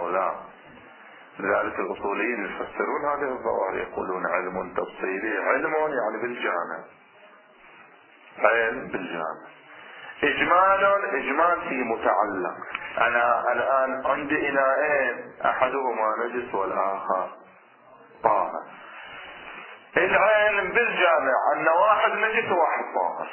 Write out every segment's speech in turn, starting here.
أو لا. لذلك الأصوليين يفسرون هذه الظواهر يقولون علم تفصيلي، علم يعني بالجامع، علم بالجامع. إجمال في متعلق. أنا الآن عندي إناءين أحدهما نجس والآخر طاهر. العلم بالجامع أن واحد نجس وواحد طاهر.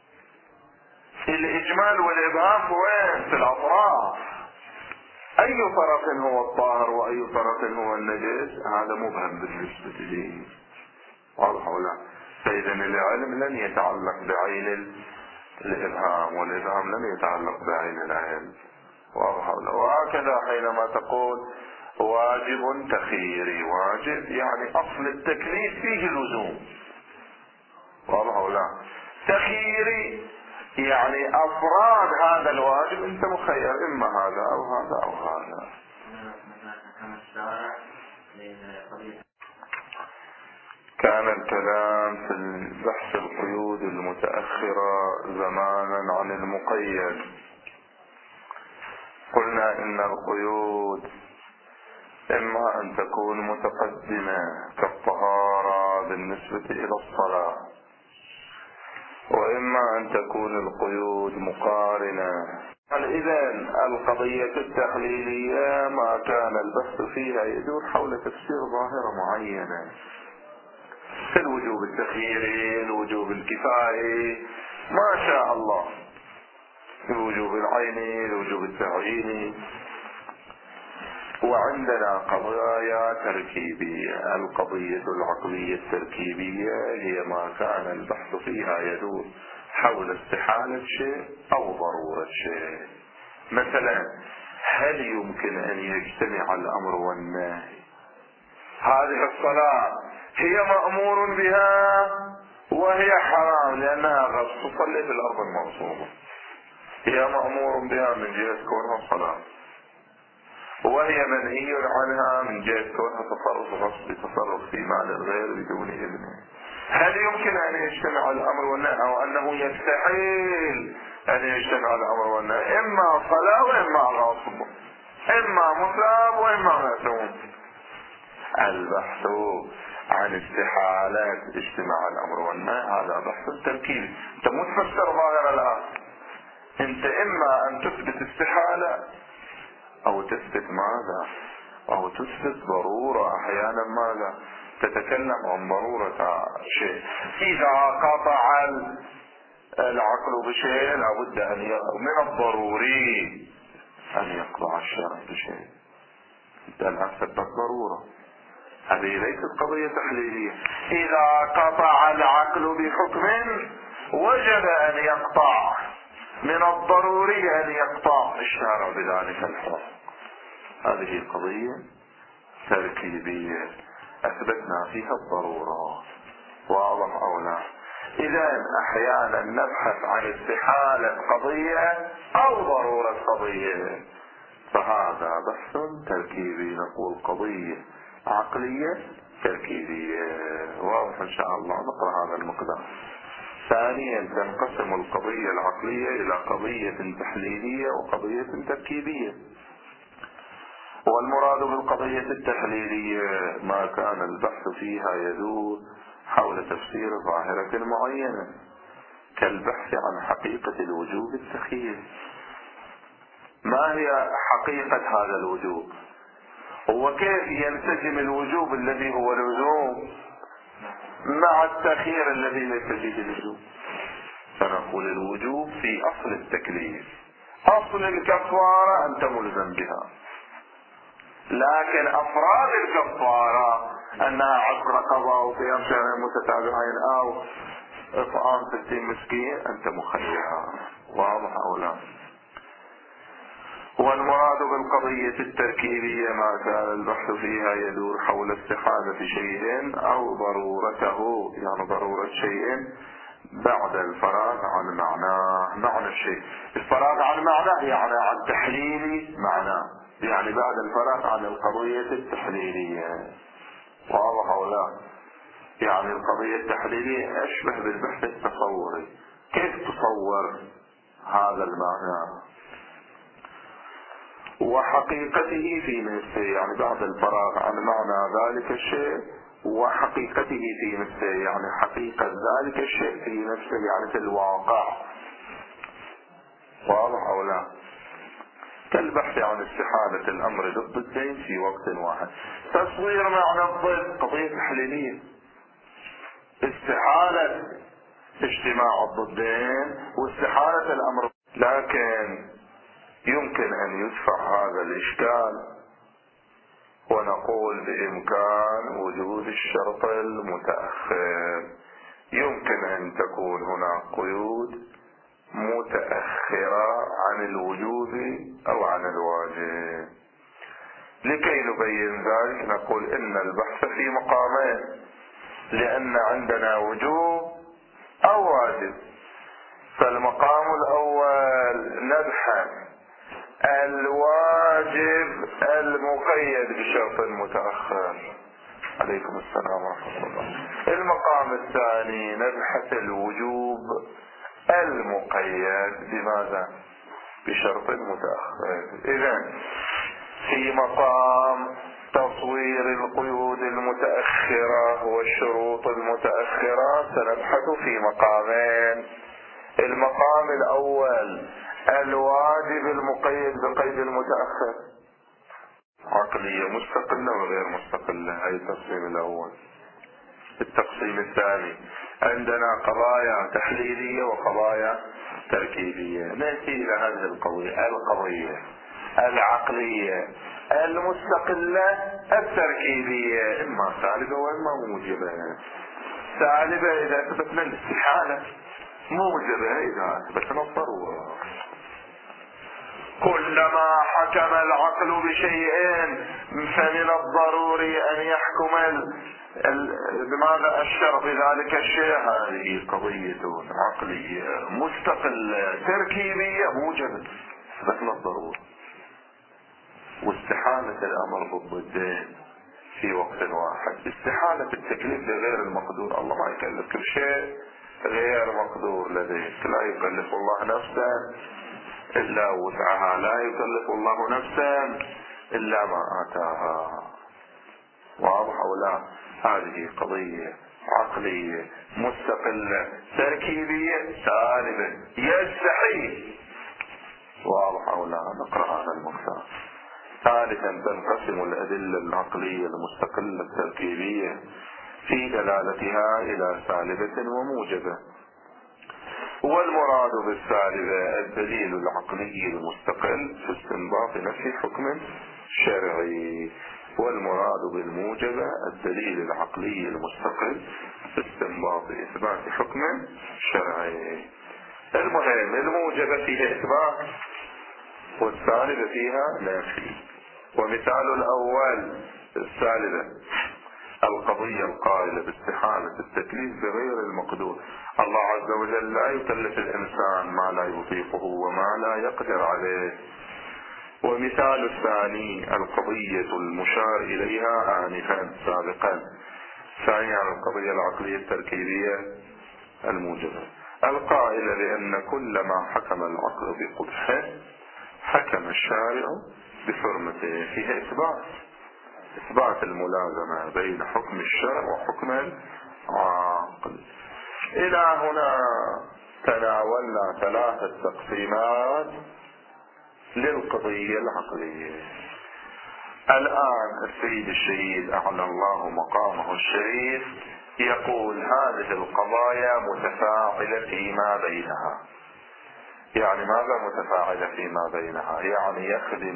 الإجمال والإبهام وين؟ في الأطراف. أي طرف هو الطاهر وأي طرف هو النجس هذا مبهم بالنسبة لي، واضح ولا؟ فإذا العلم لن يتعلق بعين الإبهام، والإبهام لن يتعلق بعين العلم، واضح ولا؟ وهكذا حينما تقول واجب تخييري، واجب يعني أصل التكليف فيه لزوم، واضح ولا؟ تخييري يعني أفراد هذا الواجب أنت مخير، إما هذا أو هذا أو هذا. كان الكلام في بحث القيود المتأخرة زمانا عن المقيد. قلنا إن القيود إما أن تكون متقدمة كالطهارة بالنسبة إلى الصلاة، وإما أن تكون القيود مقارنة. إذن القضية التحليلية ما كان البحث فيها يدور حول تفسير ظاهرة معينة، الوجوب التخييري، الوجوب الكفائي، ما شاء الله، الوجوب العيني، الوجوب التعييني. وعندنا قضايا تركيبية. القضية العقلية التركيبية هي ما كان البحث فيها يدور حول استحالة شيء أو ضرورة شيء. مثلا هل يمكن أن يجتمع الأمر والنهي؟ هذه الصلاة هي مأمور بها وهي حرام لأنها غصب، تصلي في الأرض المغصوبة، هي مأمور بها من جهة كونها صلاة، وهي منهي عنها من جهة كونها تصرف غصب، تصرف في مال الغير بدون إذنه. هل يمكن أن يجتمع الأمر والنهي، أو أنه يستحيل أن يجتمع الأمر والنهي؟ إما صلاة وإما غصب، إما مثاب وإما معصوم. البحث عن استحالة اجتماع الأمر والنهي هذا بحث تركيبي. أنت مو تفسر ظاهر الآن، أنت إما أن تثبت استحالة أو تثبت ماذا؟ أو تثبت ضرورة. أحيانا ماذا؟ تتكلم عن ضرورة شيء. إذا قطع العقل بشيء لابد أن من الضروري أن يقطع الشرع بشيء. أنت الآن ثبت ضرورة، هذه ليست قضية تحليلية. إذا قطع العقل بحكم وجب أن يقطع، من الضروري أن يقطع الشارع بذلك الحكم. هذه قضية تركيبية أثبتنا فيها الضرورة، واضح أو لا؟ إذن أحيانا نبحث عن استحالة قضية أو ضرورة قضية، فهذا بحث تركيبي. نقول قضية عقلية تركيبية، واضح إن شاء الله. نقرأ هذا المقدار. ثانيا تنقسم القضية العقلية إلى قضية تحليلية وقضية تركيبية. والمراد بالقضية التحليلية ما كان البحث فيها يدور حول تفسير ظاهرة معينة، كالبحث عن حقيقة الوجوب التخييري. ما هي حقيقة هذا الوجوب؟ وكيف ينسجم الوجوب الذي هو لزوم مع التخيير الذي ليس فيه لزوم؟ فنقول الوجوب في أصل التكليف، أصل الكفارة أنت ملزم بها، لكن أفراد الكفارة أنها عتق رقبة أو صيام شهرين متتابعين أو إطعام 60 مسكين أنت مخير، واضح أو لا؟ والمراد بالقضية التركيبية ما كان البحث فيها يدور حول استحالة شيء أو ضرورته، يعني ضرورة شيء بعد الفراغ عن معناه. معنى الشيء الفراغ عن معناه يعني عن تحليل معناه، يعني بعد الفراغ عن القضية التحليلية، واضح أو لا؟ يعني القضية التحليلية أشبه بالبحث التصوري، كيف تصور هذا المعنى؟ وحقيقته في نفسه، يعني بعد الفراغ عن معنى ذلك الشيء وحقيقته في نفسه، يعني حقيقة ذلك الشيء في نفسه، يعني في الواقع. واضح أو لا؟ كالبحث عن استحالة الأمر ضدين في وقت واحد. تصوير معنى الضد قضية تحليلية، استحالة اجتماع الضدين واستحالة الأمر، لكن يمكن أن يدفع هذا الإشكال ونقول بإمكان وجود الشرط المتأخر. يمكن أن تكون هناك قيود متأخرة عن الوجوب أو عن الواجب. لكي نبين ذلك نقول إن البحث في مقامين، لأن عندنا وجوب أو واجب. فالمقام الأول نبحث الواجب المقيد بشرط متأخر. عليكم السلام ورحمة الله. المقام الثاني نبحث الوجوب المقيد بماذا؟ بشرط متأخر. إذن في مقام تصوير القيود المتأخرة والشروط المتأخرة سنبحث في مقامين. المقام الأول الواجب المقيد بقيد المتأخر، عقلية مستقلة وغير مستقلة، هذا التقسيم الأول. التقسيم الثاني عندنا قضايا تحليلية وقضايا تركيبية. نأتي إلى هذه القضية العقلية المستقلة التركيبية، إما سالبة وإما موجبة. سالبة إذا أثبتنا الاستحالة، موجبة إذا أثبتنا الضرورة. كلما حكم العقل بشيء فمن الضروري أن يحكم بماذا الشرع بذلك الشيء. هذه قضية عقلية مستقلة تركيبية موجبة، أثبتنا الضرورة. واستحالة الأمر بالضدين في وقت واحد، استحالة التكليف لغير المقدور. الله ما يكلف كل شيء غير مقدور لديك. لا يكلف الله نفسا إلا وسعها، لا يكلف الله نفسا إلا ما آتاها. واضح أو لا؟ هذه قضية عقلية مستقلة تركيبية سالبة يستحيل. واضح أو لا؟ نقرأ هذا المقطع. ثالثا تنقسم الأدلة العقلية المستقلة التركيبية في دلالتها إلى سالبة وموجبة. والمراد بالسالبة الدليل العقلي المستقل في استنباط نفي حكم شرعي، والمراد بالموجبة الدليل العقلي المستقل في استنباط إثبات حكم شرعي. المهم الموجبة فيها إثبات والسالبة فيها نفي. ومثال الأول السالبة القضية القائلة باستحالة التكليف بغير المقدور. الله عز وجل لا يكلف الإنسان ما لا يطيقه وما لا يقدر عليه. ومثال الثاني القضية المشار إليها آنفا سابقا، ثانيا القضية العقلية التركيبية الموجبة القائلة بأن كل ما حكم العقل بقبحه حكم الشارع بحرمته. فيها إثبات الملازمة بين حكم الشرع وحكم العقل. إلى هنا تناولنا ثلاثة تقسيمات للقضية العقلية. الآن السيد الشهيد أعلى الله مقامه الشريف يقول هذه القضايا متفاعلة فيما بينها. يعني ماذا متفاعلة فيما بينها؟ يعني يخدم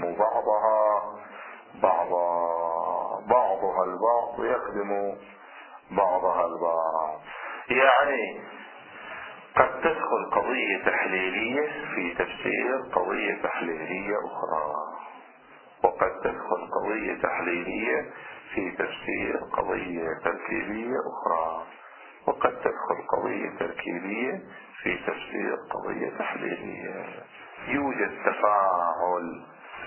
بعضها البعض يخدم بعضها البعض. يعني قد تدخل قضية تحليلية في تفسير قضية تحليلية أخرى، وقد تدخل قضية تحليلية في تفسير قضية تركيبية أخرى، وقد تدخل قضية تركيبية في تفسير قضية تحليلية. يوجد تفاعل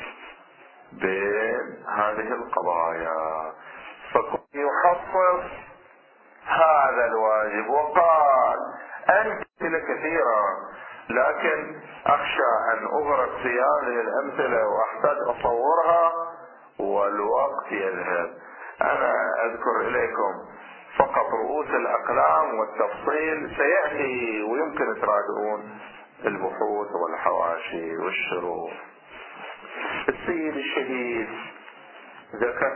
بين هذه القضايا. فقد يحصص هذا الواجب وقال أمثلة كثيرة لكن أخشى أن أغرق في هذه الأمثلة وأحتاج أصورها والوقت يذهب. أنا أذكر إليكم فقط رؤوس الأقلام، والتفصيل سيأتي ويمكن تراجعون البحوث والحواشي والشروح. السيد الشهيد ذكر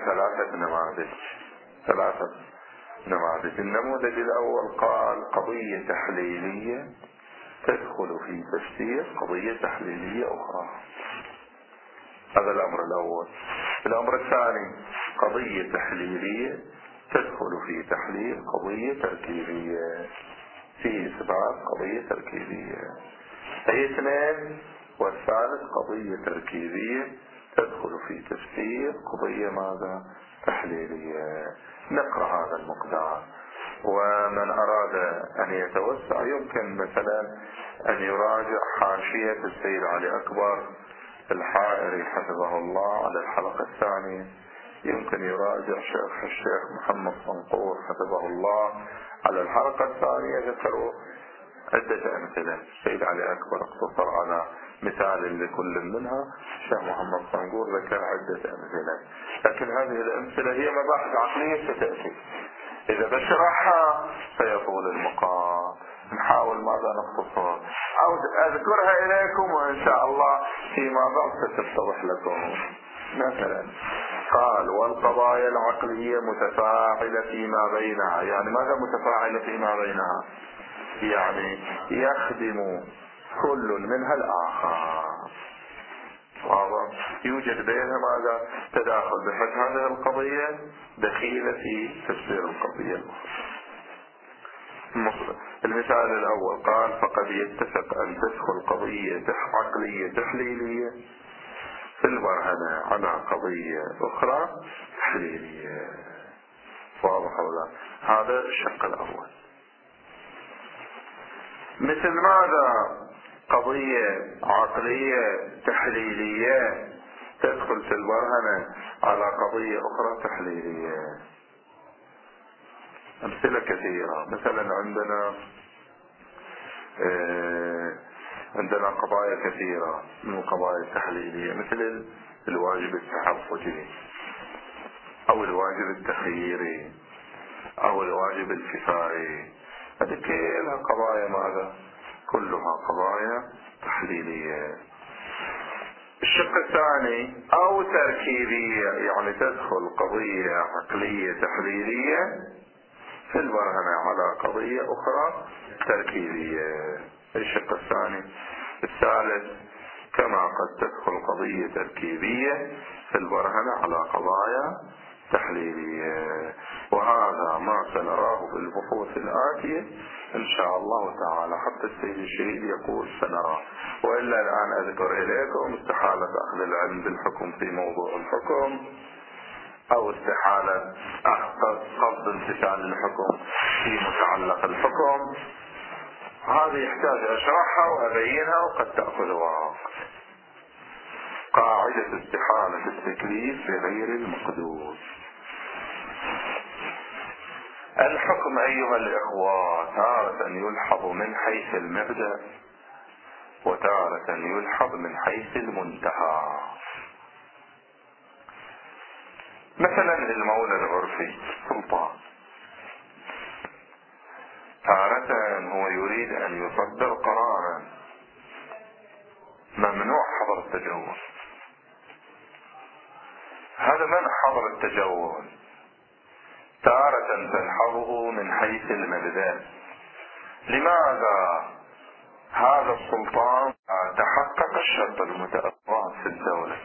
ثلاثة نماذج. النموذج الأول قال قضية تحليلية تدخل في تفسير قضية تحليلية أخرى. هذا الأمر الأول. الأمر الثاني قضية تحليلية تدخل في تحليل قضية تركيبية، في إثبات قضية تركيبية. أي اثنين. والثالث قضية تركيبية تدخل في تفسير قضية ماذا؟ تحليلية. نقرأ هذا المقدار، ومن أراد أن يتوسع يمكن مثلا أن يراجع حاشية السيد علي أكبر الحائري حفظه الله على الحلقة الثانية. يمكن يراجع شيخ الشيخ محمد صنقور حفظه الله على الحلقة الثانية. ذكروا عدة أمثلة. السيد علي أكبر اقتصر على مثال لكل منها، الشيخ محمد صنقور ذكر عدة أمثلة. لكن هذه الأمثلة هي مباحث عقلية ستأتي، إذا بشرحها سيطول المقام. نحاول ماذا نختصر أو أذكرها إليكم، وإن شاء الله فيما بعد ستتضح لكم. مثلا قال والقضايا العقلية متفاعلة فيما بينها. يعني ماذا متفاعلة فيما بينها؟ يعني يخدم كل منها الآخر. يوجد بينها ماذا؟ تداخل، بحيث هذه القضية دخيلة في تفسير القضية الأخرى. المثال الأول قال فقد يتفق أن تدخل قضية عقلية تحليلية في البرهنة على قضية أخرى تحليلية. واضح ولا؟ هذا الشق الأول. مثل ماذا؟ قضية عقلية تحليلية تدخل في البرهنة على قضية أخرى تحليلية. أمثلة كثيرة. مثلا عندنا قضايا كثيرة من القضايا التحليلية، مثل الواجب التحفظي أو الواجب التخييري أو الواجب الكفائي. هذه كلها قضايا ماذا؟ كلها قضايا تحليلية. الشق الثاني أو تركيبية، يعني تدخل قضية عقلية تحليلية في البرهنة على قضية أخرى تركيبية. الشق الثاني. الثالث كما قد تدخل قضية تركيبية في البرهنة على قضايا تحليلية. وهذا ما سنراه في البحوث الآتية إن شاء الله تعالى. حتى السيد الشهيد يقول سنراه. وإلا الآن أذكر إليكم استحالة أخذ العلم بالحكم في موضوع الحكم، أو استحالة قصد امتثال الحكم في متعلق الحكم. هذه يحتاج أشرحها وأبينها وقد تأخذ وقت. قاعدة استحالة التكليف بغير المقدور. الحكم أيها الإخوة تارة يلحظ من حيث المبدأ، وتارة يلحظ من حيث المنتهى. مثلا المولى العرفي سلطان، تارة هو يريد أن يصدر قرارا ممنوع حظر التجول. هذا منع حظر التجول تارة تلحظه من حيث المبدأ. لماذا؟ هذا السلطان تحقق الشرط المتأخر في الدولة.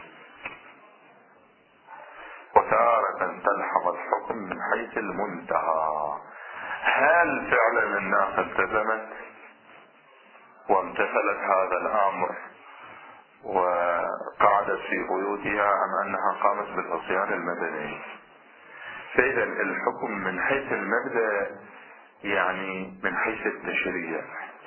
وتارة تلحظ الحكم من حيث المنتهى. هل فعلا الناس التزمت وامتثلت هذا الأمر وقعدت في بيوتها، أم أنها قامت بالعصيان المدني؟ فإذا الحكم من حيث المبدأ يعني من حيث التشريع،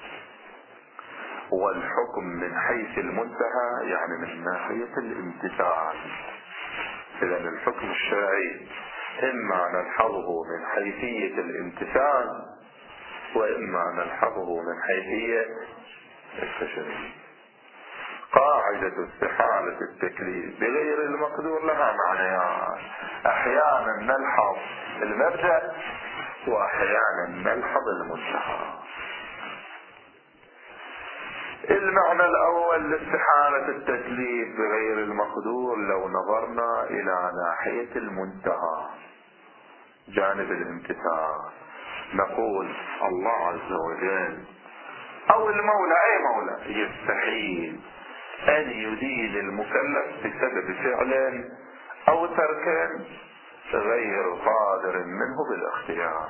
والحكم من حيث المنتهى يعني من ناحية الامتثال. إذا الحكم الشرعي إما نلحظه من حيثية الامتثال، وإما نلحظه من حيثية التشريع. قاعدة استحالة التكليف بغير المقدور لها معنيان، أحيانا نلحظ المبدأ وأحيانا نلحظ المنتهى. المعنى الأول لاستحالة التكليف بغير المقدور لو نظرنا إلى ناحية المنتهى جانب الامتثال، نقول الله عز وجل أو المولى، أي مولى، يستحيل أن يدين المكلف بسبب فعل أو ترك غير قادر منه بالاختيار.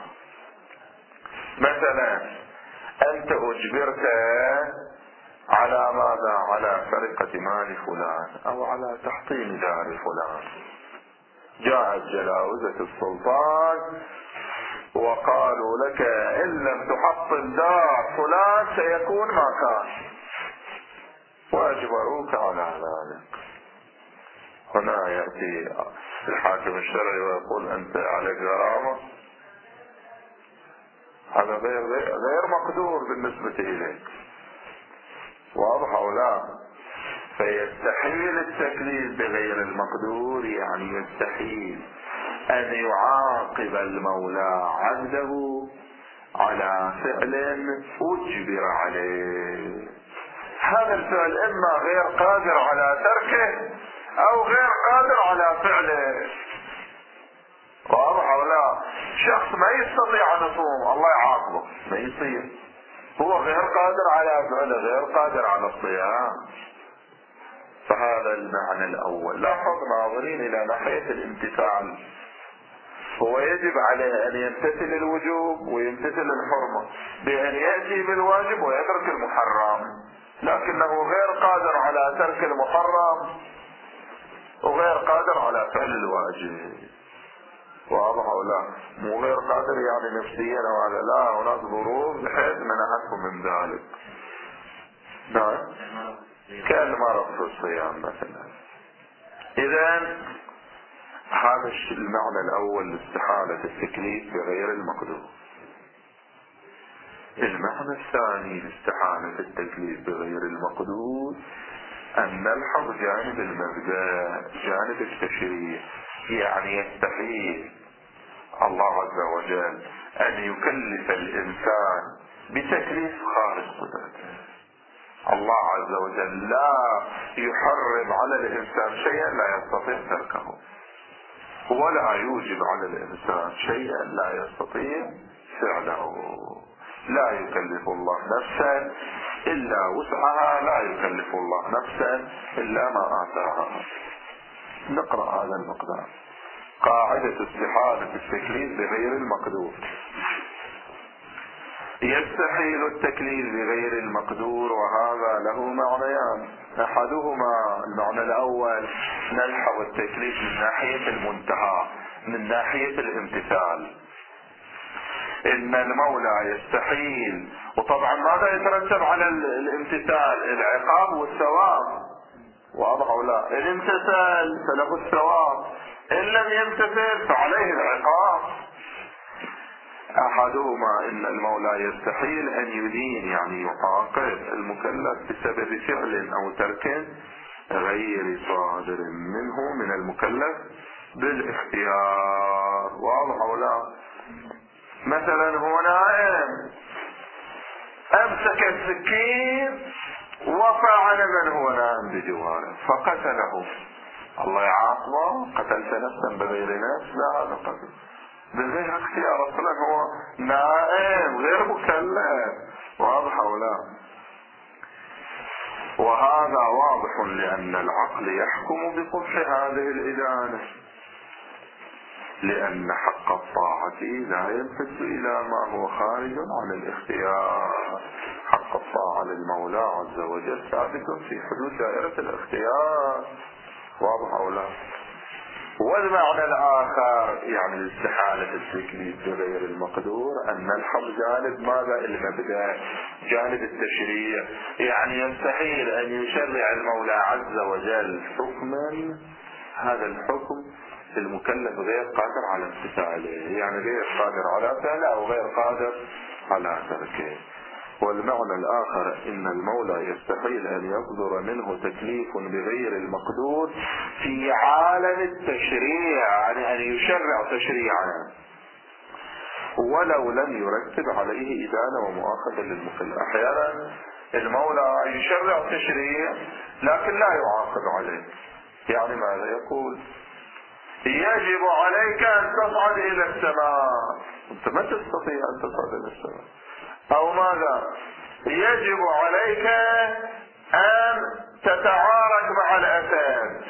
مثلا أنت أجبرت على ماذا؟ على سرقة مال فلان أو على تحطيم دار فلان. جاءت جلاوزة السلطان وقالوا لك إن لم تحطم دار فلان سيكون ما كان، وأجبروك على ذلك. هنا يأتي الحاكم الشرعي ويقول أنت عليك غرامة، هذا غير مقدور بالنسبة إليك، واضح أو لا؟ فيستحيل التكليف بغير المقدور، يعني يستحيل أن يعاقب المولى عبده على فعل أجبر عليه. هذا الفعل إما غير قادر على تركه أو غير قادر على فعله، واضح أو لا؟ شخص ما يستطيع أن يصوم، الله يعاقبه، ما يصير، هو غير قادر على فعله، غير قادر على الصيام. فهذا المعنى الأول. لاحظ ناظرين إلى ناحية الامتثال، هو يجب عليه أن يمتثل الوجوب ويمتثل الحرمة بأن يأتي بالواجب ويترك المحرم، لكنه غير قادر على ترك المحرم وغير قادر على فعل الواجب، واضح أو لا؟ مو غير قادر يعني نفسيا أو هذا، لا، هناك ظروف بحيث منعته من ذلك. نعم، كالمرض في الصيام مثلا. إذن هذا المعنى الأول لاستحالة التكليف بغير المقدور. المعنى الثاني لاستحالة التكليف بغير المقدور أن نلحظ جانب المبدأ، جانب التشريع، يعني يستحيل الله عز وجل أن يكلف الإنسان بتكليف خارج قدرته. الله عز وجل لا يحرم على الإنسان شيئا لا يستطيع تركه، ولا يوجب على الإنسان شيئا لا يستطيع فعله. لا يكلف الله نفسا إلا وسعها، لا يكلف الله نفسا إلا ما آتاها. نقرأ هذا المقدار. قاعدة استحالة التكليف بغير المقدور. يستحيل التكليف بغير المقدور، وهذا له معنيان. أحدهما المعنى الأول نلحظ التكليف من ناحية المنتهى، من ناحية الامتثال. إن المولى يستحيل، وطبعا ماذا يترتب على الامتثال؟ العقاب والثواب، واضح أو لا؟ إن امتثل فله الثواب، إن لم يمتثل فعليه العقاب. أحدهما إن المولى يستحيل أن يدين، يعني يعاقب المكلف بسبب فعل أو ترك غير صادر منه من المكلف بالاختيار، واضح أو لا؟ مثلا هو نائم أمسك السكين وفعل من هو نائم بجواره فقتله، الله يعاقبه؟ قتلت نفسا بغير نفس؟ لا، هذا قتل بغير اختيار، اصلا هو نائم غير مكلف، واضح او لا؟ وهذا واضح لان العقل يحكم بقبح هذه الادانه، لان حق الطاعه لا يمتد الى ما هو خارج عن الاختيار. حق الطاعه للمولى عز وجل ثابت في حدود دائره الاختيار، واضح او لا؟ والمعنى الآخر يعني الاستحالة التكليف بغير المقدور أن نلحظ جانب ماذا؟ المبدأ، جانب التشريع، يعني يستحيل أن يشرع المولى عز وجل حكما هذا الحكم المكلف غير قادر على امتثاله، يعني غير قادر على فعله أو غير قادر على تركه. والمعنى الآخر إن المولى يستحيل أن يصدر منه تكليف بغير المقدور في عالم التشريع، يعني أن يشرع تشريعا ولو لم يرتب عليه إدانة ومؤاخذة للمخل. أحيانا المولى يشرع تشريع لكن لا يعاقب عليه. يعني ماذا يقول؟ يجب عليك أن تصعد إلى السماء، أنت ما تستطيع أن تصعد إلى السماء. أو ماذا؟ يجب عليك أن تتعارك مع الأسد.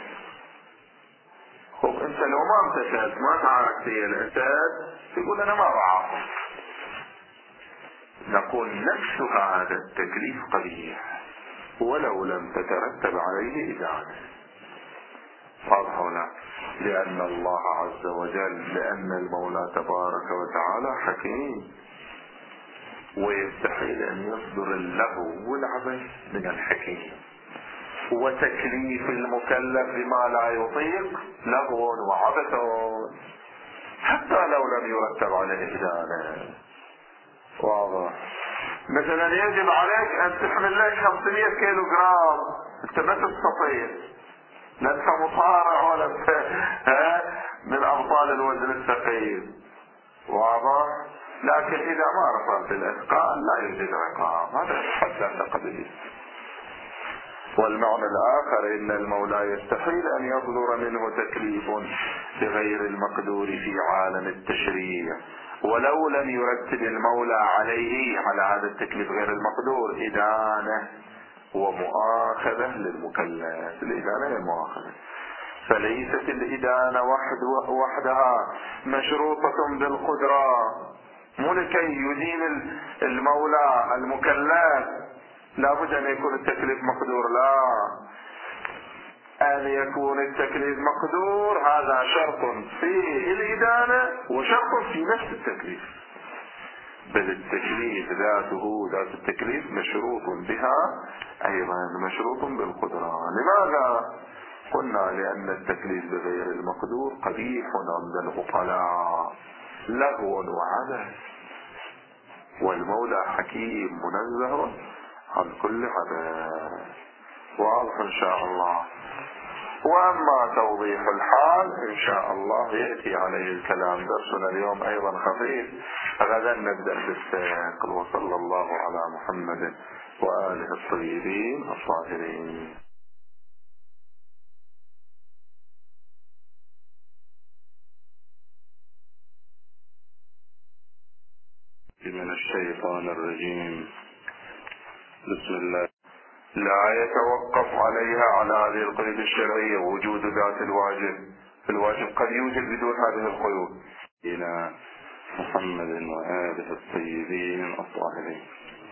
أنت لو ما امتثلت ما تعاركت يا الأسد يقول أنا ما بعاقب. نقول نفس هذا التكليف قبيح ولو لم تترتب عليه إدانة. واضح ولا؟ لأن الله عز وجل، لأن المولى تبارك وتعالى حكيم ويستحيل أن يصدر اللغو والعبث من الحكيم، وتكليف المكلف بما لا يطيق لغو وعبث حتى لو لم يرتب عليه إدانة. واضح؟ مثلا يجب عليك أن تحمل لك 500 كيلو جرام، أنت ما تستطيع، لا أنت مصارع ولا أنت من أبطال الوزن الثقيل. واضح؟ لكن إذا ما رفعت الأثقال لا يوجد عقاب، هذا حتى قبله. والمعنى الآخر إن المولى يستحيل أن يصدر منه تكليف بغير المقدور في عالم التشريع ولو لم يرتب المولى عليه، على هذا التكليف غير المقدور، إدانة ومؤاخذة للمكلف. الإدانة هي المؤاخذة، فليست الإدانة وحدها مشروطة بالقدرة، مو لكي يدين المولى المكلف لابد أن يكون التكليف مقدور، لا، أن يكون التكليف مقدور هذا شرط في الإدانة وشرط في نفس التكليف. بل التكليف ذاته، ذات التكليف مشروط بها أيضا مشروط بالقدرة. لماذا؟ قلنا لأن التكليف بغير المقدور قبيح عند العقلاء، لغو وعبث، والمولى حكيم منزه عن كل عبث. واضح إن شاء الله. وأما توضيح الحال إن شاء الله يأتي عليه الكلام. درسنا اليوم أيضا خفيف، غدا نبدأ بالسياق. وصلى الله على محمد وآله الطيبين الطاهرين. من الشيطان الرجيم. بسم الله. لا يتوقف عليها على هذه القيود الشرعية وجود ذات الواجب. الواجب قد يوجد بدون هذه القيود. إلى محمد وآله الطيبين الطاهرين.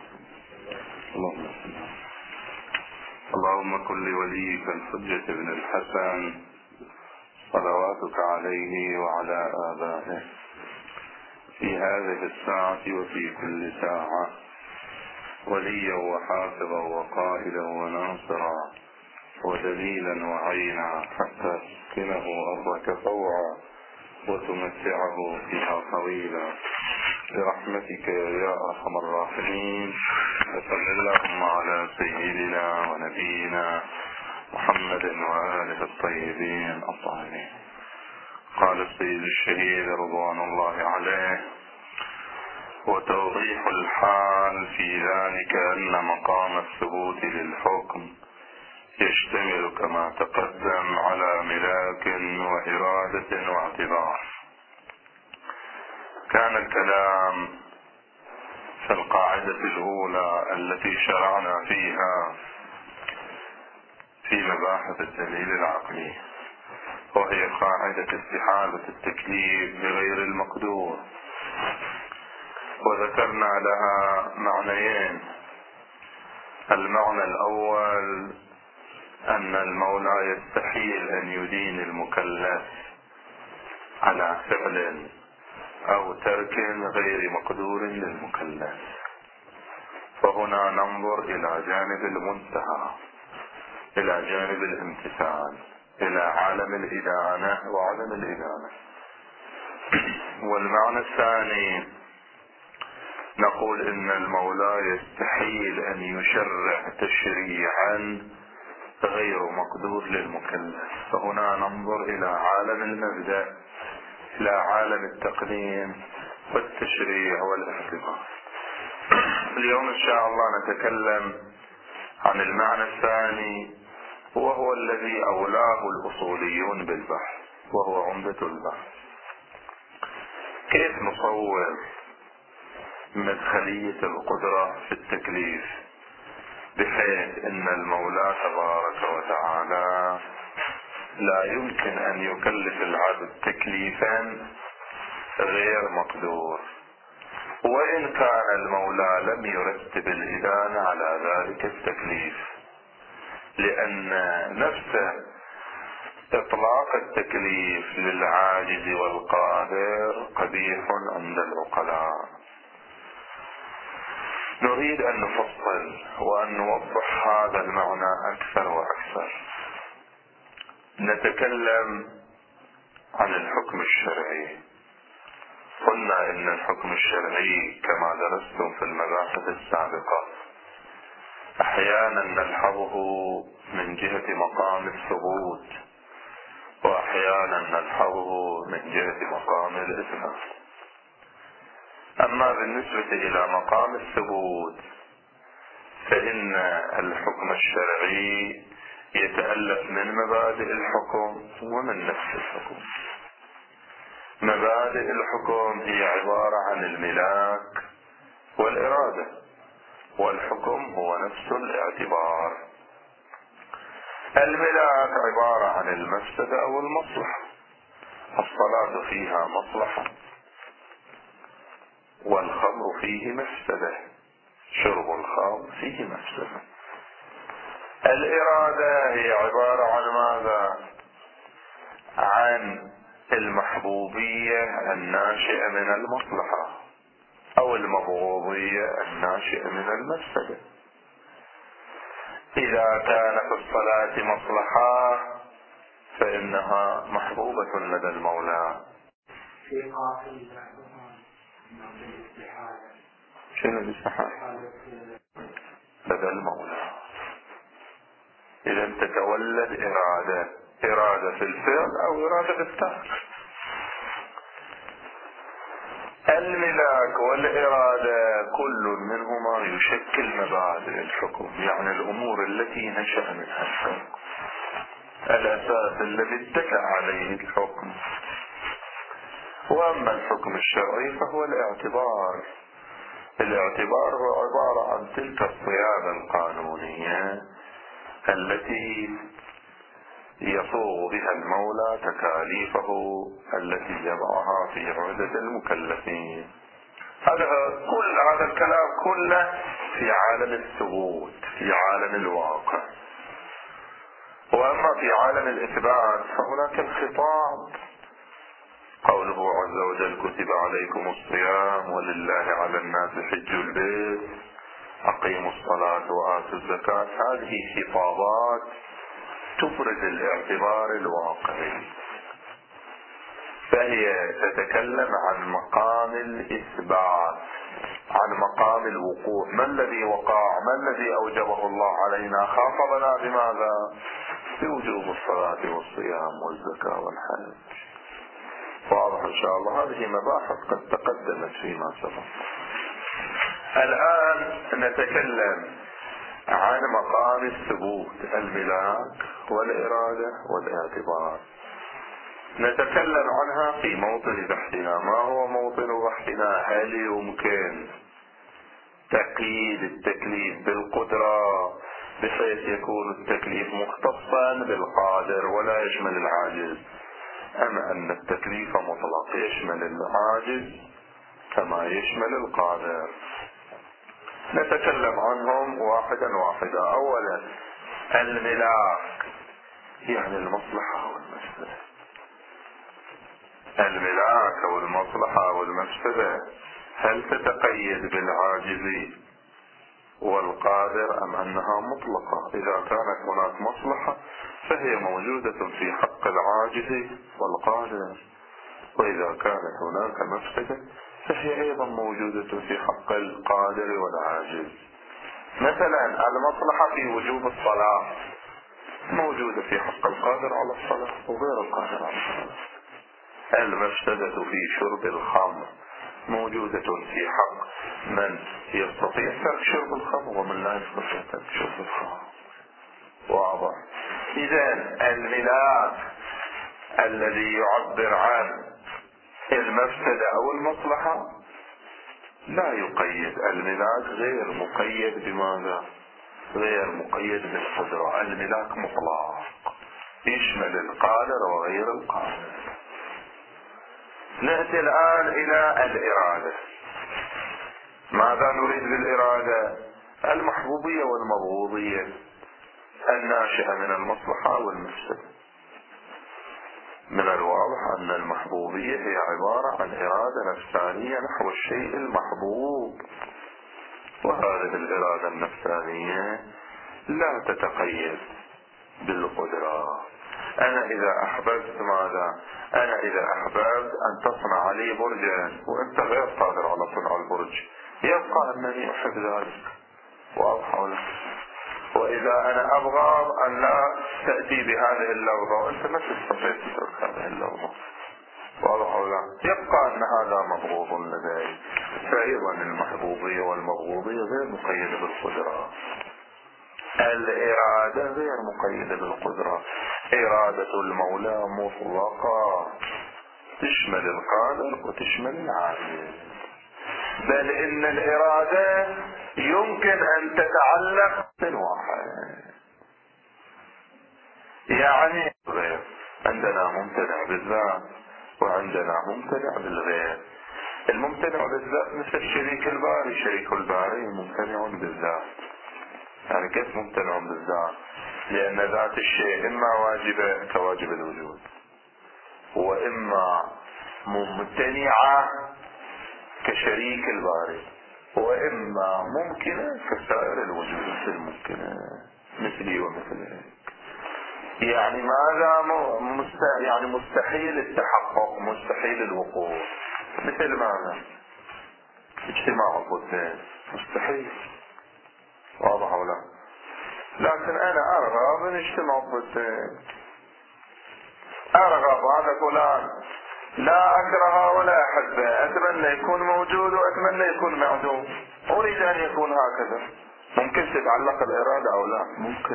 اللهم كن لوليك الحجة بن الحسن صلواتك عليه وعلى آبائه في هذه الساعة وفي كل ساعة وليا وحافظا وقائدا وناصرا ودليلا وعينا حتى تسكنه أرضك طوعا وتمتعه فيها طويلا برحمتك يا أرحم الراحمين. وصل اللهم على سيدنا ونبينا محمد وآله الطيبين الطاهرين. قال السيد الشهيد رضوان الله عليه: وتوضيح الحال في ذلك أن مقام الثبوت للحكم يشتمل كما تقدم على ملاك وإرادة واعتبار. كان الكلام في القاعدة الأولى التي شرعنا فيها في مباحث الدليل العقلي، وهي قاعدة استحالة التكليف بغير المقدور، وذكرنا لها معنيين. المعنى الأول أن المولى يستحيل أن يدين المكلف على فعل أو ترك غير مقدور للمكلف، فهنا ننظر إلى جانب المنتهى، إلى جانب الامتثال، إلى عالم الإدانة وعالم الإدانة. والمعنى الثاني نقول إن المولى يستحيل أن يشرع تشريعا غير مقدور للمكلف. فهنا ننظر إلى عالم المبدأ، إلى عالم التقديم والتشريع والاعتبار. اليوم إن شاء الله نتكلم عن المعنى الثاني، وهو الذي أولاه الأصوليون بالبحث، وهو عمدة البحث. كيف نصور مدخلية القدرة في التكليف بحيث ان المولى تبارك وتعالى لا يمكن ان يكلف العبد تكليفا غير مقدور، وان كان المولى لم يرتب الإدانة على ذلك التكليف، لان نفس اطلاق التكليف للعاجز والقادر قبيح عند العقلاء. نريد أن نفصل وأن نوضح هذا المعنى أكثر وأكثر. نتكلم عن الحكم الشرعي. قلنا إن الحكم الشرعي كما درستم في المباحث السابقة أحيانا نلحظه من جهة مقام الثبوت، وأحيانا نلحظه من جهة مقام الإثبات. أما بالنسبة إلى مقام الثبوت فإن الحكم الشرعي يتألف من مبادئ الحكم ومن نفس الحكم. مبادئ الحكم هي عبارة عن الملاك والإرادة، والحكم هو نفس الاعتبار. الملاك عبارة عن المفسدة أو المصلحة. الصلاة فيها مصلحة، والخمر فيه مفسدة، شرب الخمر فيه مفسدة. الإرادة هي عبارة عن ماذا؟ عن المحبوبية الناشئة من المصلحة أو المبغوضية الناشئة من المفسدة. إذا كان في الصلاة مصلحة فإنها محبوبة لدى المولى. شنو الاستحالة؟ لدى المولى. إذا تتولد إرادة في الفعل أو إرادة في الترك. الملاك والإرادة كل منهما يشكل مبادئ الحكم، يعني الأمور التي نشأ منها الحكم، الأساس الذي اتكأ عليه الحكم. وأما الحكم الشرعي فهو الاعتبار. الاعتبار هو عبارة عن تلك الصياغة القانونية التي يصوغ بها المولى تكاليفه التي يضعها في عهدة المكلفين. كل هذا الكلام كله في عالم الثبوت، في عالم الواقع. وأما في عالم الإثبات فهناك الخطاب، قوله عز وجل: كتب عليكم الصيام ولله على الناس حج البيت أقيموا الصلاة وآتوا الزكاة. هذه خطابات تفرز الاعتبار الواقعي، فهي تتكلم عن مقام الإثبات، عن مقام الوقوع. ما الذي وقع؟ ما الذي أوجبه الله علينا؟ خاطبنا بماذا؟ بوجوب الصلاة والصيام والزكاة والحج. واضح إن شاء الله. هذه مباحث قد تقدمت فيما سبق. الآن نتكلم عن مقام الثبوت، الملاك والإرادة والاعتبار. نتكلم عنها في موطن بحثنا. ما هو موطن بحثنا؟ هل يمكن تقييد التكليف بالقدرة بحيث يكون التكليف مختصا بالقادر ولا يشمل العاجز، أم أن التكليف مطلق يشمل العاجز كما يشمل القادر؟ نتكلم عنهم واحدا واحدا. أولا الملاك، يعني المصلحة والمفسدة. الملاك والمصلحة والمفسدة هل تتقيد بالعاجز والقادر أم أنها مطلقة؟ إذا كانت هناك مصلحة فهي موجودة في حق العاجز والقادر، وإذا كانت هناك مفسدة فهي أيضا موجودة في حق القادر والعاجز. مثلا المصلحة في وجوب الصلاة موجودة في حق القادر على الصلاة وغير القادر على الصلاة. المفسدة في شرب الخمر موجودة في حق من يستطيع ترك شرب الخمر ومن لا يستطيع ترك شرب الخمر. واضح؟ إذا الملاك الذي يعبر عن المفسدة أو المصلحة لا يقيد. الملاك غير مقيد بماذا؟ غير مقيد بالقدرة. الملاك مطلق يشمل القادر وغير القادر. نأتي الآن إلى الإرادة. ماذا نريد بالإرادة؟ المحبوبية والمبغوضية الناشئة من المصلحة والمفسدة. من الواضح أن المحبوبية هي عبارة عن إرادة نفسانية نحو الشيء المحبوب، وهذه الإرادة النفسانية لا تتقيد بالقدرة. أنا إذا أحببت ماذا؟ أنا إذا أحببت أن تصنع لي برجا وأنت غير قادر على صنع البرج، يبقى أنني أحب ذلك. واضح ولا؟ وإذا أنا أبغض أن لا تأتي بهذه اللفظة وأنت ما تستطيع تترك هذه اللفظة، واضح ولا؟ يبقى أن هذا مبغوض لدي. فأيضا المحبوبية والمبغوضية غير مقيدة بالقدرة. الإرادة غير مقيدة بالقدرة. إرادة المولى مطلقة تشمل القادر وتشمل العاجز. بل إن الإرادة يمكن أن تتعلق بالواحد. يعني غير عندنا ممتنع بالذات وعندنا ممتنع بالغير. الممتنع بالذات مثل شريك الباري. شريك الباري ممتنع بالذات. يعني كيف ممتنع بالذات؟ لأن ذات الشيء إما واجبة كواجب الوجود، وإما ممتنعة كشريك الباري، وإما ممكنة كسائر الوجود الممكنة مثلي ومثلك. يعني ماذا يعني مستحيل التحقق، مستحيل الوقوع. مثل ماذا؟ اجتماع الضدين مستحيل، واضح ولا؟ لكن أنا أرغب أن اجتماع الضدين. أرغب هذا فلان، لا أكره ولا أحبه، أتمنى يكون موجود وأتمنى يكون معدوم، أريد أن يكون هكذا. ممكن تتعلق الإرادة أو لا؟ ممكن.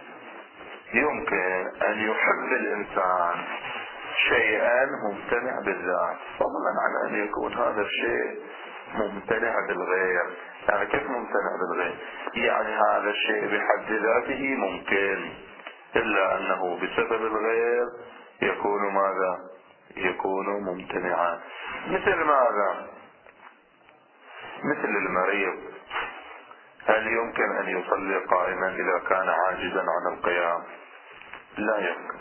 يمكن أن يحب الإنسان شيئا ممتنع بالذات فضلا عن أن يكون هذا الشيء ممتنع بالغير. يعني كيف ممتنع بالغير؟ يعني هذا الشيء بحد ذاته ممكن، إلا أنه بسبب الغير يكون ماذا؟ يكون ممتنعا. مثل ماذا؟ مثل المريض. هل يمكن أن يصلي قائما إذا كان عاجزا عن القيام؟ لا يمكن.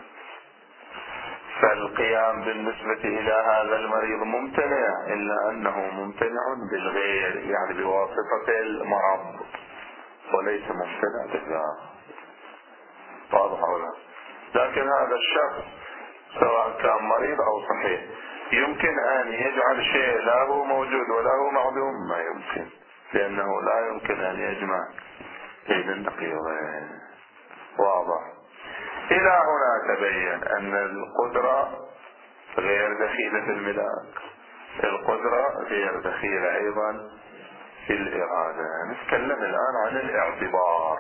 فالقيام بالنسبة إلى هذا المريض ممتنع، إلا أنه ممتنع بالغير، يعني بواسطة المرض، وليس ممتنع بالذات. واضح ولا؟ لكن هذا الشخص سواء كان مريض أو صحيح يمكن أن يجعل شيء لا هو موجود ولا هو معدوم؟ ما يمكن، لأنه لا يمكن أن يجمع بين النقيضين. واضح؟ إلى هنا تبين أن القدرة غير دخيلة في الملاك، القدرة غير دخيلة أيضا في الإرادة. نتكلم الآن عن الاعتبار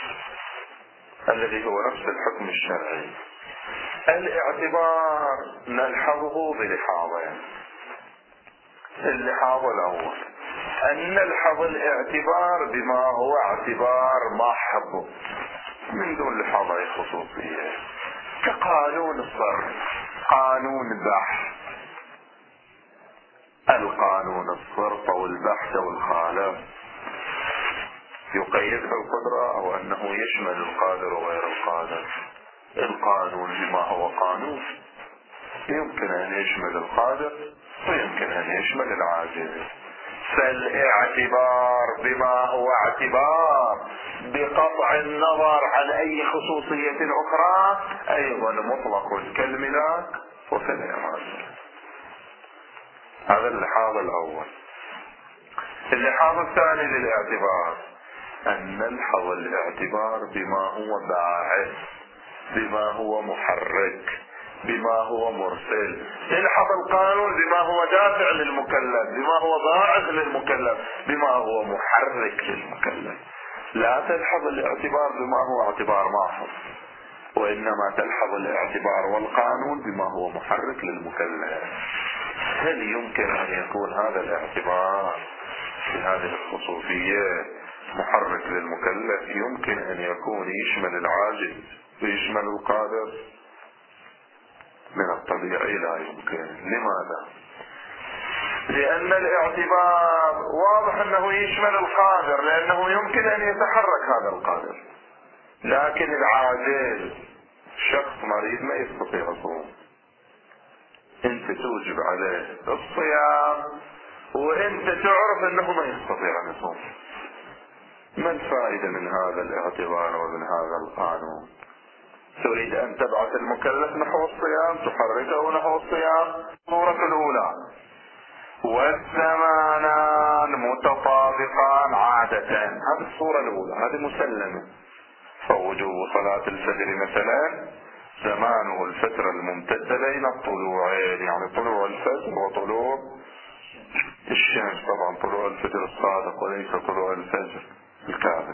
الذي هو نفس الحكم الشرعي. الاعتبار نلحظه بلحاظين. اللحاظ الأول أن نلحظ الاعتبار بما هو اعتبار محض من دون لحاظ أي خصوصية، كقانون الصرف، قانون بحث. القانون الصرف أو البحث أو الخالف يقيد بالقدرة أو أنه يشمل القادر وغير القادر. القانون بما هو قانون يمكن أن يشمل القادر ويمكن أن يشمل العاجز. فالاعتبار بما هو اعتبار بقطع النظر عن أي خصوصية أخرى أيضا مطلق كالملاك وكالإرادة. هذا اللحاظ الأول. اللحاظ الثاني للاعتبار أن نلحظ الاعتبار بما هو باعث، بما هو محرك، بما هو مرسل. نلحظ القانون بما هو دافع للمكلف، بما هو باعث للمكلف، بما هو محرك للمكلف. لا تلحظ الاعتبار بما هو اعتبار محض، وإنما تلحظ الاعتبار والقانون بما هو محرك للمكلف. هل يمكن أن يكون هذا الاعتبار في هذه الخصوصية محرك للمكلف؟ يمكن أن يكون يشمل العاجز ويشمل القادر؟ من الطبيعي لا يمكن. لماذا؟ لأن الاعتبار واضح أنه يشمل القادر، لأنه يمكن أن يتحرك هذا القادر. لكن العاجز شخص مريض ما يستطيع الصوم، انت توجب عليه الصيام وانت تعرف انه ما يستطيع ان يصوم. ما الفائدة من هذا الاعتبار ومن هذا القانون؟ تريد ان تبعث المكلف نحو الصيام، تحركه نحو الصيام. الصورة الاولى: والزمانان متطابقان عادة. هذه الصورة الاولى، هذه مسلمة. فوجوب صلاة الفجر مثلا زمانه الفترة الممتدة بين الطلوعين، يعني طلوع الفجر وطلوع الشمس. طبعا طلوع الفجر الصادق وليس طلوع الفجر الكاذب.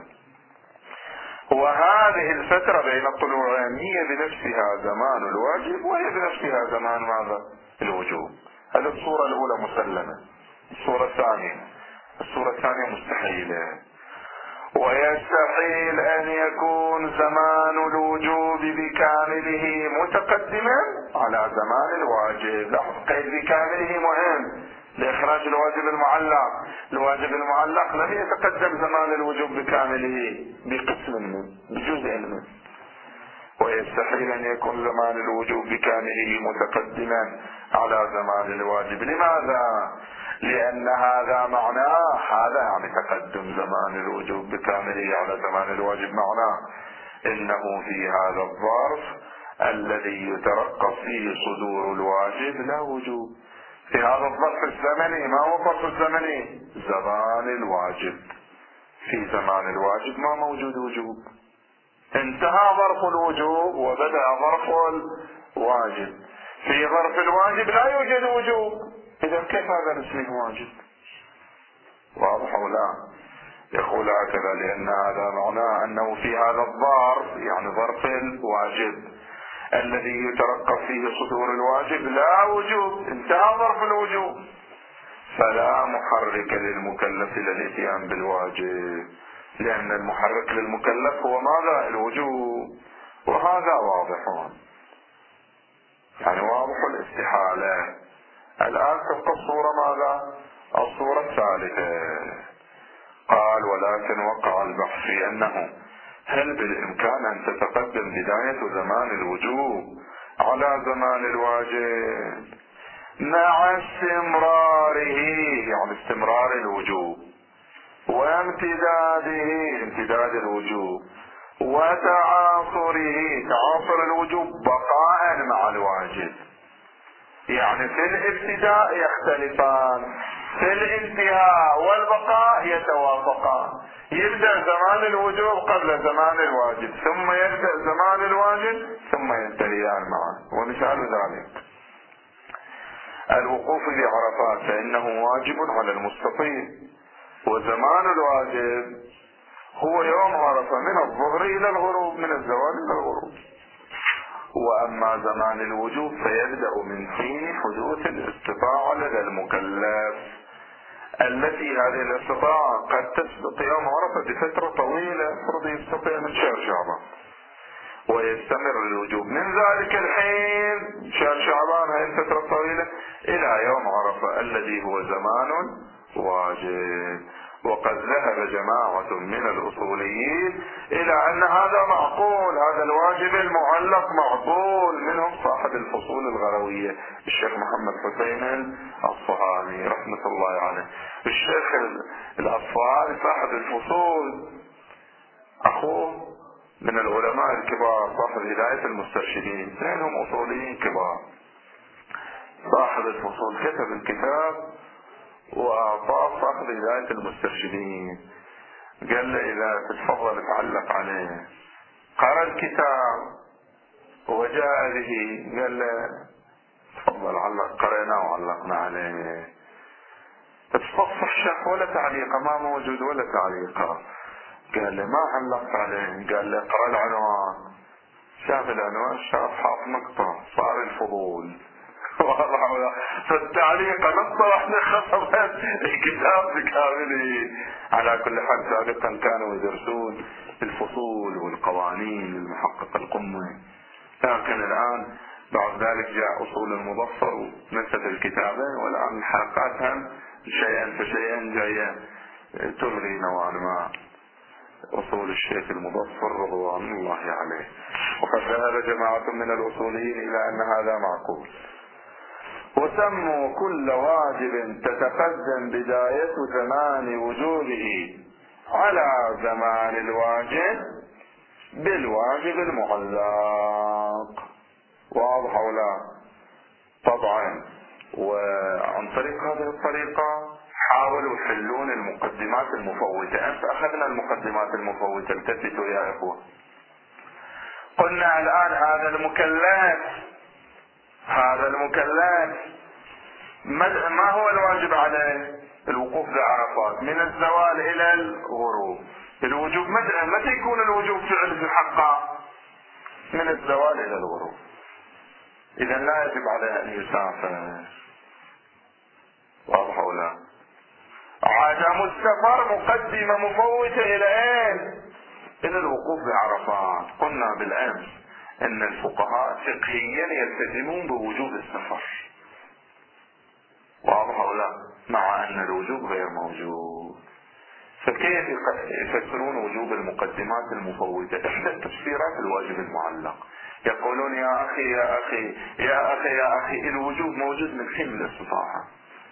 وهذه الفترة بين الطلوعين هي بنفسها زمان الواجب وهي بنفسها زمان ماذا؟ الوجوب. هذه الصورة الأولى مسلمة. الصورة الثانية مستحيلة. ويستحيل أن يكون زمان الوجوب بكامله متقدما على زمان الواجب. لاحظ قيد بكامله مهم لإخراج الواجب المعلق. الواجب المعلق لم يتقدم زمان الوجوب بكامله، بقسم منه، بجزء منه. ويستحيل أن يكون زمان الوجوب بكامله متقدما على زمان الواجب. لماذا؟ لأن هذا معناه، هذا يعني تقدم زمان الوجوب بكامله على زمان الواجب، معناه إنه في هذا الظرف الذي يترقب فيه صدور الواجب لا وجوب. في هذا الظرف الزمني، ما هو الظرف الزمني؟ زمان الواجب. في زمان الواجب ما موجود وجوب، انتهى ظرف الوجوب وبدأ ظرف الواجب. في ظرف الواجب لا يوجد وجوب، إذا كيف هذا نسميه واجب؟ واضح أو لا؟ يقول هكذا لأن هذا معناه أنه في هذا الظرف، يعني ظرف الواجب الذي يترقب فيه صدور الواجب، لا وجوب، انتهى ظرف الوجوب، فلا محرك للمكلف للاتيان بالواجب، لأن المحرك للمكلف هو ماذا؟ الوجوب. وهذا واضح، يعني واضح الاستحالة. الآن تبقى الصورة ماذا؟ الصورة الثالثة. قال: ولكن وقع البحث في أنه هل بالإمكان أن تتقدم بداية زمان الوجوب على زمان الواجب مع استمراره، يعني استمرار الوجوب، وامتداده، امتداد الوجوب، وتعاصره، تعاصر الوجوب، بقاء مع الواجب. يعني في الابتداء يختلفان، في الانتهاء والبقاء يتوافقان. يبدأ زمان الوجوب قبل زمان الواجب، ثم يبدأ زمان الواجب، ثم ينتهيان معا. ومثال ذلك الوقوف بعرفات، فإنه واجب على المستطيع، وزمان الواجب هو يوم عرفة من الظهر إلى الغروب، من الزوال إلى الغروب. وأما زمان الوجوب فيبدأ من حين حدوث الاستطاعة لدى المكلف، التي هذه الاستطاعة قد تسبق يوم عرفة بفترة طويلة، فرض يستطيع من شهر شعبان، ويستمر الوجوب من ذلك الحين، شهر شعبان هذه الفترة الطويلة، إلى يوم عرفة الذي هو زمان واجب. وقد ذهب جماعة من الأصوليين إلى أن هذا معقول، هذا الواجب المعلق معقول، منهم صاحب الفصول الغروية الشيخ محمد حسين الصهامي رحمة الله عليه. الشيخ الأصفهاني صاحب الفصول أخوه من العلماء الكبار، صاحب هداية المسترشدين، اثنينهم أصوليين كبار. صاحب الفصول كتب الكتاب وأعطاه صاحب هداية المسترشدين، قال له إذا تتفضل تعلق عليه. قرأ الكتاب وجاء به قال له تفضل علق، قرأناه وعلقنا عليه. تصفح ولا تعليقه، ما موجود ولا تعليقه. قال له ما علقت عليه. قال له اقرأ العنوان. شاف العنوان، شاف حرف مقطع، صار الفضول. فالتعليق نص واحدة خطبت الكتاب بكامله. على كل حال سابقا كانوا يدرسون الفصول والقوانين المحقق القمة، لكن الآن بعد ذلك جاء أصول المظفر ونست الكتابين، والآن الحلقات هم شيئا فشيئا جاية تلغي نوعا ما أصول الشيخ المظفر رضوان الله عليه. وقد ذهب جماعة من الأصوليين إلى أن هذا معقول. وسموا كل واجب تتقدم بداية زمان وجوده على زمان الواجب بالواجب المعلق. واضح ولا؟ طبعا. وعن طريق هذه الطريقة حاولوا يحلون المقدمات المفوتة. أنت أخذنا المقدمات المفوتة، التفتوا يا إخوة. قلنا الآن هذا المكلف ما هو الواجب عليه؟ الوقوف بعرفات من الزوال إلى الغروب. الوجوب متى يكون الوجوب فعل في حقه؟ من الزوال إلى الغروب. إذا لا يجب عليه أن يسافر. واضح ولا؟ عدم السفر مقدمة مفوتة إلى إيه؟ إلى الوقوف بعرفات. قلنا بالأمس أن الفقهاء فقهيا يلتزمون بوجوب السفر. واضح ولا؟ مع أن الوجوب غير موجود. فكيف يفسرون وجوب المقدمات المفوتة؟ إحدى التفسيرات الواجب المعلق. يقولون يا أخي الوجوب موجود من حين الاستطاعة،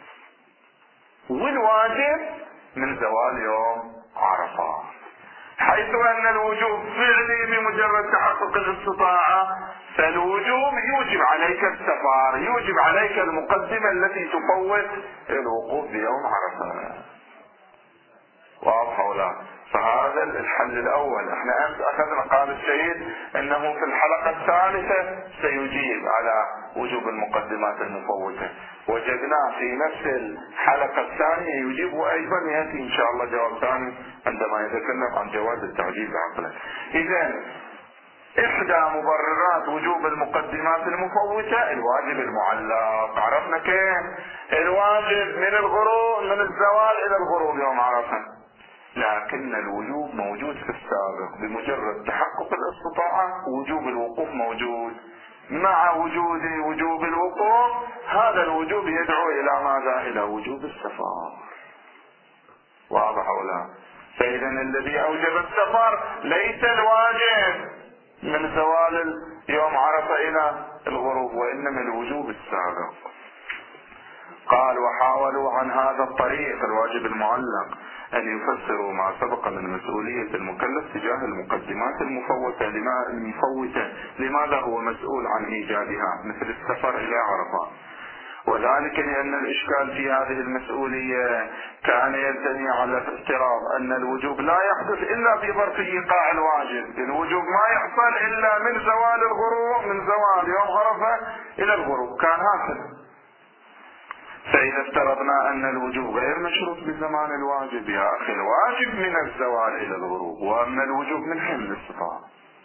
والواجب من زوال يوم عرفة، حيث أن الوجوب فعلي بمجرد تحقق الاستطاعة، فالوجوب يوجب عليك السفر، يوجب عليك المقدمة التي تفوت الوقوف بيوم عرفة. واضح ولا؟ فهذا الحل الأول. احنا أمس أخذنا قال الشهيد أنه في الحلقة الثالثة سيجيب على وجوب المقدمات المفوتة. وجدناه في نفس الحلقة الثانية يجيب، وأيضا يأتي إن شاء الله جواب ثاني عندما يتكلم عن جواز التعجيل بعقله. إذن إحدى مبررات وجوب المقدمات المفوتة الواجب المعلق. عرفنا كيف؟ الواجب من الزوال إلى الغروب يوم عرفة، لكن الوجوب موجود في السابق. بمجرد تحقق الاستطاعة وجوب الوقوف موجود. مع وجوب الوقوف هذا الوجوب يدعو إلى ماذا؟ إلى وجوب السفر. واضح ولا؟ فإذا الذي أوجب السفر ليس الواجب من زوال يوم عرفة إلى الغروب، وإنما الوجوب السابق. قال وحاولوا عن هذا الطريق الواجب المعلق أن يفسروا ما سبق من مسؤولية المكلف تجاه المقدمات المفوتة. لماذا هو مسؤول عن إيجادها مثل السفر إلى عرفة؟ وذلك لأن الإشكال في هذه المسؤولية كان ينتمي على افتراض أن الوجوب لا يحدث إلا في ظرف إيقاع الواجب. الوجوب ما يحصل إلا من زوال الغروب، من زوال يوم عرفة إلى الغروب، كان هكذا. فإذا افترضنا أن الوجوب غير مشروط بزمان الواجب، يا أخي الواجب من الزوال إلى الغروب، وأما الوجوب من حين الاستطاعة.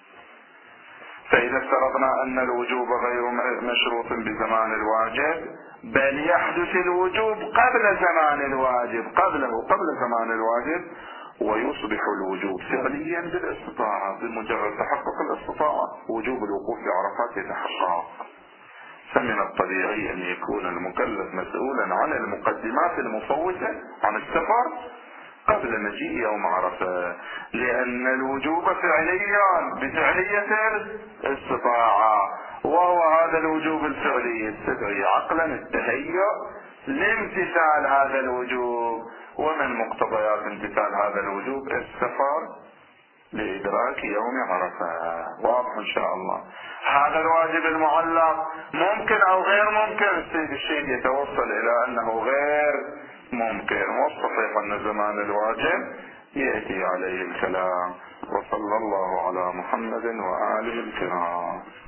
فإذا افترضنا أن الوجوب غير مشروط بزمان الواجب، بل يحدث الوجوب قبل زمان الواجب، قبل زمان الواجب، ويصبح الوجوب فعليا بالاستطاعة. بمجرد تحقق الاستطاعة وجوب الوقوف بعرفات يتحقق. فمن الطبيعي أن يكون المكلف مسؤولا عن المقدمات المفوتة عن السفر قبل مجيء يوم عرفة، لأن الوجوب فعليا بفعلية الاستطاعة، وهو هذا الوجوب الفعلي يستدعي عقلا التهيؤ لامتثال هذا الوجوب. ومن مقتضيات امتثال هذا الوجوب السفر لإدراك يوم عرفة. واضح إن شاء الله. هذا الواجب المعلق ممكن أو غير ممكن؟ السيد الشيخ يتوصل إلى أنه غير ممكن، والصحيح أن زمان الواجب يأتي عليه الكلام. وصلى الله على محمد وآله الكرام.